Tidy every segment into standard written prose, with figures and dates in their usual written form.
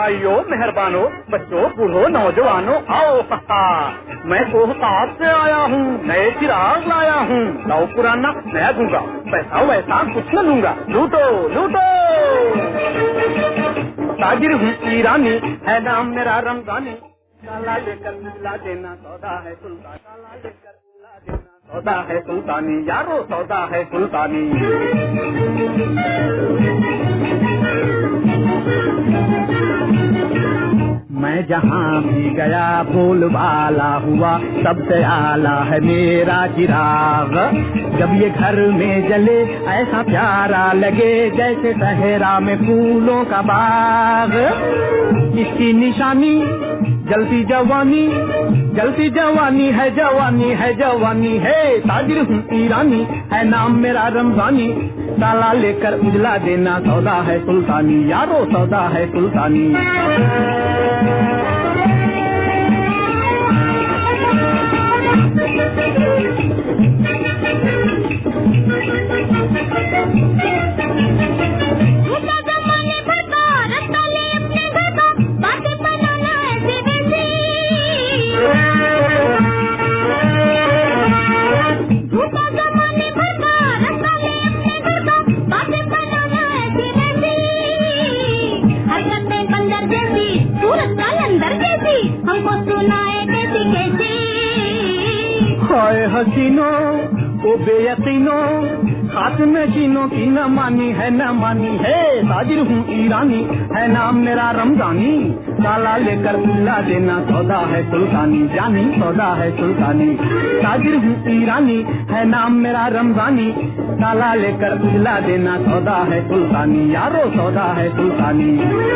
भाइयों मेहरबानों, बच्चों बूढ़ों नौजवानों आओ। मैं कोहताब से आया हूँ, नए चिराग लाया हूँ। लाओ पुराना नया दूंगा, पैसा वैसा कुछ न लूंगा। लूटो लूटो। ताजिर हूँ ईरानी, है नाम मेरा रमजानी। काला लेकर ला देना, सौदा है सुल्तान। काला लेकर ला देना, सौदा है सुल्तानी। यारो सौदा है सुल्तानी। मैं जहाँ भी गया बोलबाला हुआ, सबसे आला है मेरा चिराग। जब ये घर में जले ऐसा प्यारा लगे, जैसे सहरा में फूलों का बाग। इसकी निशानी जलती जवानी, जलती जवानी है, जवानी है, जवानी है। ताजिर हूँ ईरानी, है नाम मेरा रमजानी। ताला लेकर उजला देना, सौदा है सुल्तानी। यारो सौदा है सुल्तानी। हसीनों ओ बेयकीनों, हाथ में चीनों की न मानी है, न मानी है। ताजिर हूँ ईरानी, है नाम मेरा रमजानी। काला लेकर उजला देना, सौदा है सुल्तानी। जानी सौदा है सुल्तानी। ताजिर हूँ ईरानी, है नाम मेरा रमजानी। काला लेकर उजला देना, सौदा है सुल्तानी। यारो सौदा है सुल्तानी।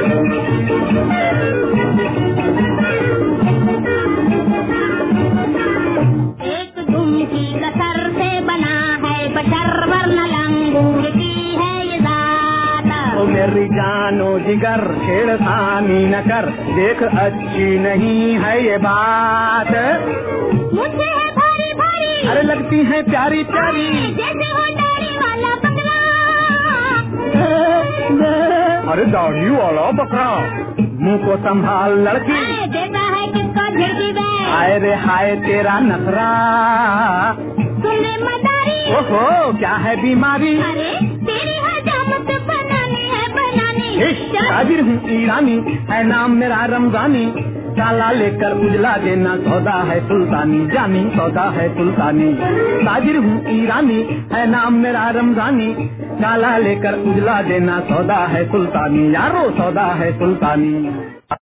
कसर से बना है बशर, वरना लंगूर की है ये ज़ात। ओ मेरी जानो जिगर छेड़खानी न कर, देख अच्छी नहीं है ये बात। मुझे है भारी भारी, अरे लगती है प्यारी प्यारी, जैसे हो दाढ़ी वाला बकरा। अरे दाढ़ी वाला बकरा, मुँह को संभाल लड़की। देता है किसको झिड़की वे, हाय रे हाय तेरा नखरा। सुने मदारी, ओहो क्या है बीमारी। अरे तेरी हजामत बनानी है बनानी। ताजिर हूँ ईरानी, है नाम मेरा रमजानी। काला लेकर उजला देना, सौदा है सुल्तानी। जानी सौदा है सुल्तानी। ताजिर हूँ ईरानी, है नाम मेरा रमजानी। काला लेकर उजला देना, सौदा है सुल्तानी। यारो सौदा है सुल्तानी।